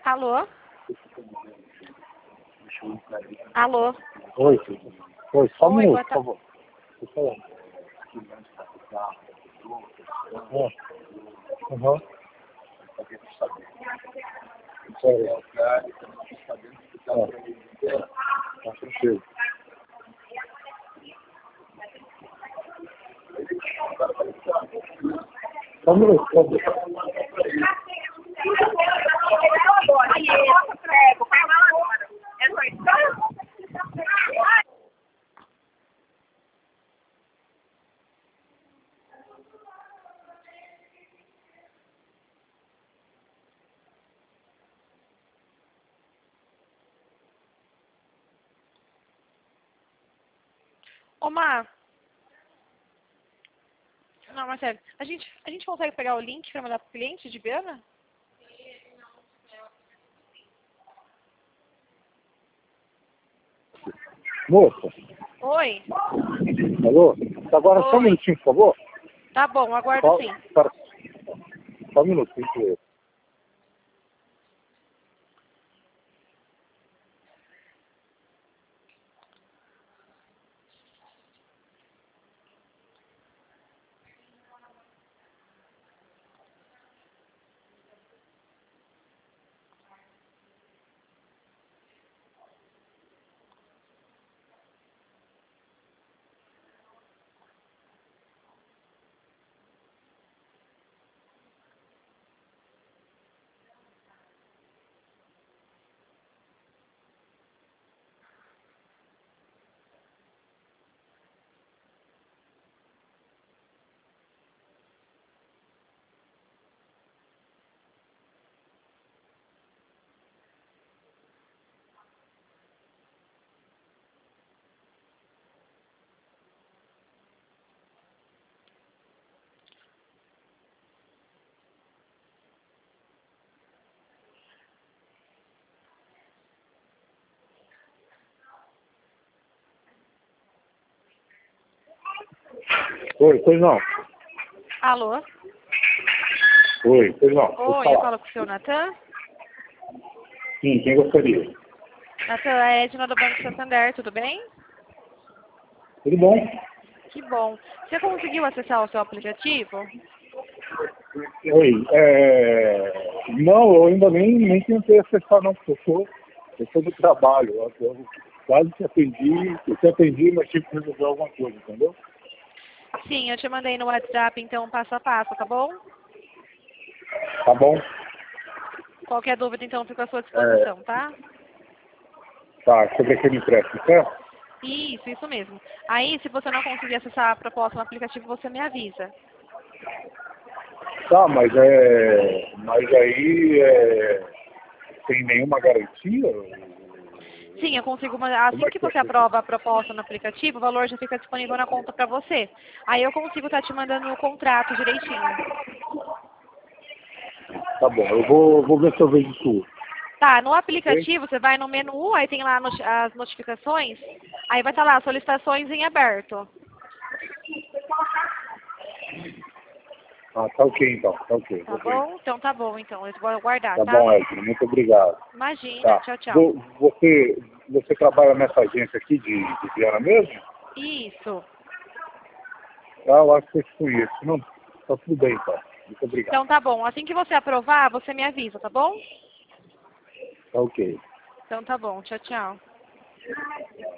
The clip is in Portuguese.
Alô? Alô? Oi, oi, só um Oi, minuto, boa por favor. Deixa eu falar. Aham. Sério. Tá tranquilo. Só um minuto, por favor. Ô, Mar. Não, mas sério. A gente consegue pegar o link pra mandar pro cliente de Biana? Moça, Oi? alô? Agora só um Oi. minutinho, por favor. Tá bom, aguardo Só, sim. para, só um minutinho, por favor. Oi, pois não. Alô? Oi, pois não. Pode Oi, eu falar. falo com o seu Natan. Sim, quem gostaria? Natan, é Edna do Banco Santander, tudo bem? Tudo bom? Que bom. Você conseguiu acessar o seu aplicativo? Oi, não, eu ainda nem tentei acessar não, porque eu sou do trabalho, eu quase te atendi, mas tive que resolver alguma coisa, entendeu? Sim, eu te mandei no WhatsApp, então, passo a passo, tá bom? Tá bom? Qualquer dúvida, então, fico à sua É, disposição, tá? tá, sobre aquele empréstimo, certo? Isso mesmo. Aí, se você não conseguir acessar a proposta no aplicativo, você me avisa. Tá, mas aí tem nenhuma garantia? Sim, eu consigo mandar. Como Assim é que que é você isso? aprova a proposta no aplicativo, o valor já fica disponível na conta para você. Aí eu consigo estar te mandando o contrato direitinho. Tá bom, eu vou ver se eu vejo isso. Tá, no Ok? aplicativo você vai no menu, aí tem lá as notificações, aí vai estar lá solicitações em aberto. Ah, tá ok então, tá ok, Tá vou ver. bom? Então tá bom, então. Eu vou aguardar, Tá tá? bom, Edson, muito obrigado. Imagina, Tá. tchau, tchau. Você trabalha nessa agência aqui de Viana mesmo? Isso. Ah, eu acho que eu te conheço. Não, tá tudo bem então. Muito obrigado. Então tá bom. Assim que você aprovar, você me avisa, tá bom? Tá ok. Então tá bom. Tchau, tchau.